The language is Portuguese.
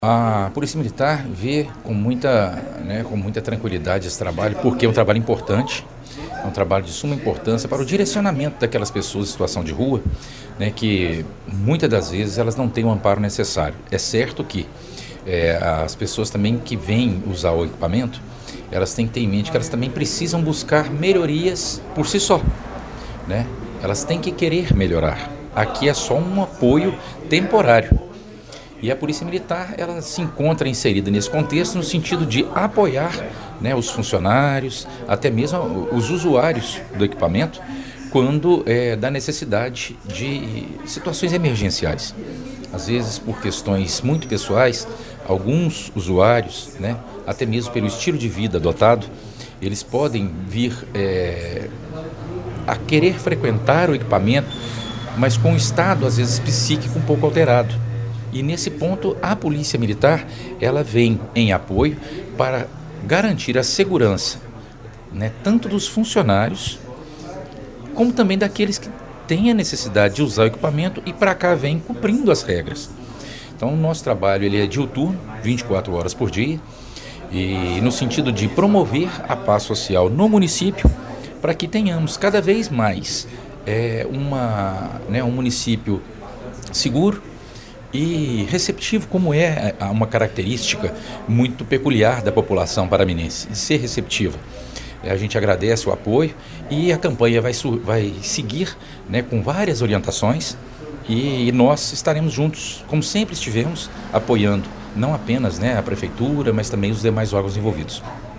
A Polícia Militar vê com muita tranquilidade esse trabalho, porque é um trabalho importante, é um trabalho de suma importância para o direcionamento daquelas pessoas em situação de rua, né, que muitas das vezes elas não têm o amparo necessário. É certo que as pessoas também que vêm usar o equipamento, elas têm que ter em mente que elas também precisam buscar melhorias por si só, né? Elas têm que querer melhorar. Aqui é só um apoio temporário. E a Polícia Militar, ela se encontra inserida nesse contexto no sentido de apoiar, né, os funcionários, até mesmo os usuários do equipamento, quando dá necessidade de situações emergenciais. Às vezes, por questões muito pessoais, alguns usuários, né, até mesmo pelo estilo de vida adotado, eles podem vir a querer frequentar o equipamento, mas com um estado, às vezes, psíquico um pouco alterado. E nesse ponto a Polícia Militar ela vem em apoio para garantir a segurança, né, tanto dos funcionários como também daqueles que têm a necessidade de usar o equipamento e para cá vem cumprindo as regras. Então o nosso trabalho ele é diuturno, 24 horas por dia, e no sentido de promover a paz social no município para que tenhamos cada vez mais um município seguro e receptivo, como é uma característica muito peculiar da população paraminense, de ser receptiva. A gente agradece o apoio e a campanha vai seguir, né, com várias orientações e nós estaremos juntos, como sempre estivemos, apoiando não apenas, né, a Prefeitura, mas também os demais órgãos envolvidos.